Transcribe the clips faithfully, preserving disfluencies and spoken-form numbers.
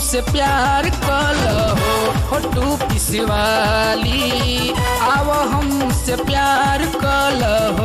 हमसे प्यार कलहो हो टू पीस वाली आव हमसे प्यार कलहो।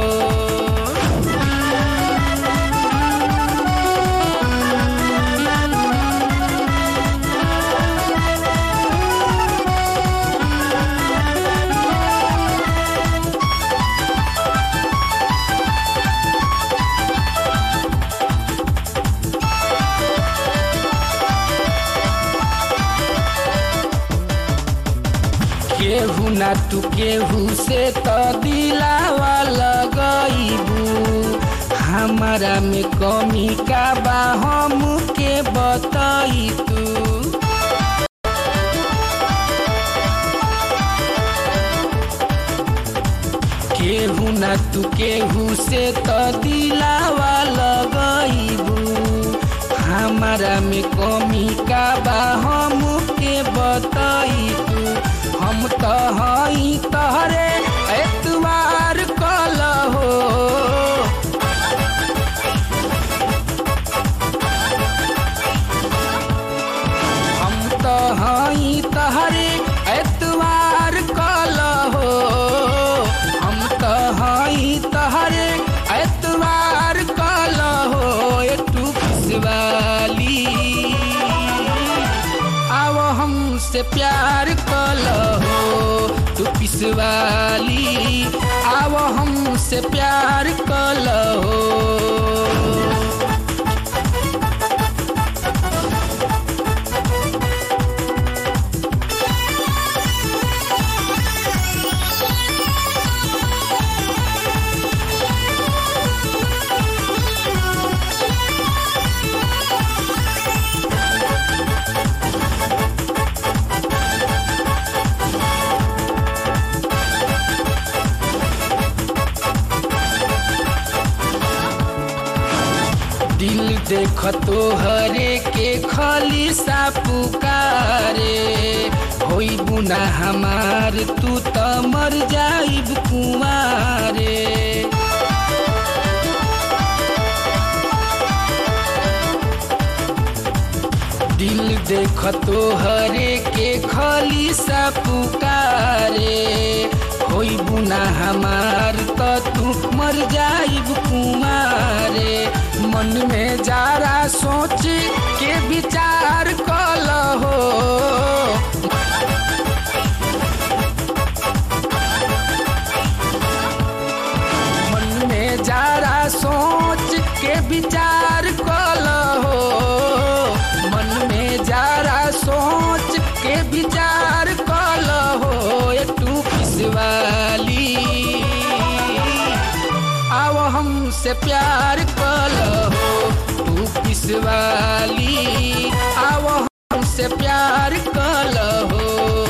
केहू ना तू केहू से तो दिलावा लगईबू हमारा में कमी का बा हमके बताई तू। केहू ना तू केहू से तो दिलावा लगईबू हमारा में कमी का बा हमके बताई तू। हम तो हई तहरे एतवार कलहो हम तो हई तहरे एतवार कलहो हम तो हई तहरे एतवार कलहो एटू वाली आव हमसे प्यार कलहो तू पीस वाली आव हमसे प्यार कलहो। दिल देख तो हरे के खाली सा पुकारे होई बुना हमार तू तो मर जाइब कुंवारे। दिल देख तो हरे के खाली सा पुकारे होई बुना हमार तो तू मर जाइब कुंवारे। मन में जरा सोच के विचार कलहो मन में जरा सोच के विचार कलहो मन में जरा सोच के विचार कलहो टू पीस वाली आव हमसे प्यार कलहो तू पीस वाली आव हमसे प्यार कलहो।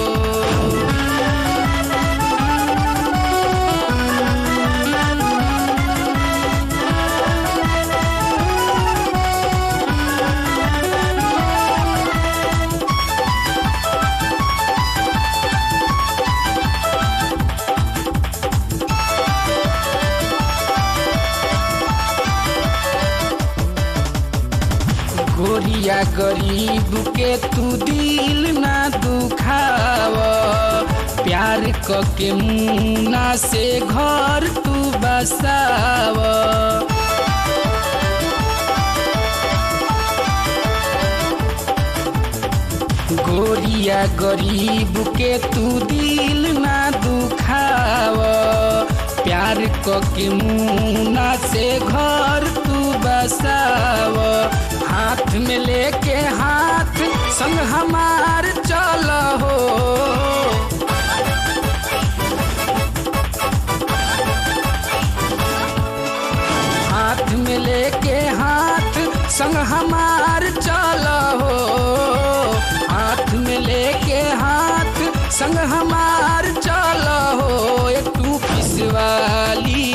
गोरिया गरीब के तू दिल ना दुखाव प्यार क के मुन्ना से घर तू बसाव। गोरिया गरीब के तू दिल ना दुखाव प्यार क के मुन्ना से घर तू बसाव। हाथ में लेके हाथ संग हमार चलहो हाथ में लेके हाथ संग हमार चलहो हाथ में लेके हाथ संग हमार चलहो टू पीस वाली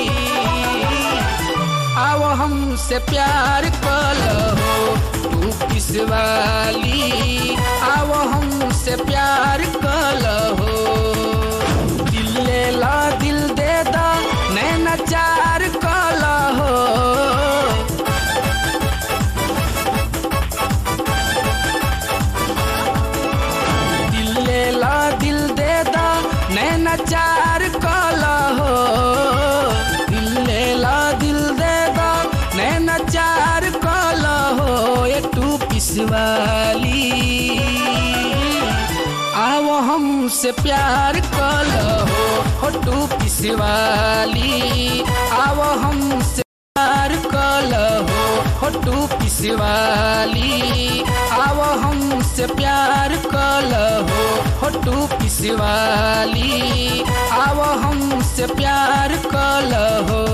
आव हमसे प्यार कलहो तू पीस वाली आव हमसे प्यार कलहो। दिल ले ला दिल दे दा नैना चार कलहो पिसवाली आओ हमसे प्यार कल हो होटू पिसवाली आओ हमसे प्यार कल हो होटू पिसवाली आओ हमसे प्यार कल हो होटू पिसवाली आओ हमसे प्यार कल हो।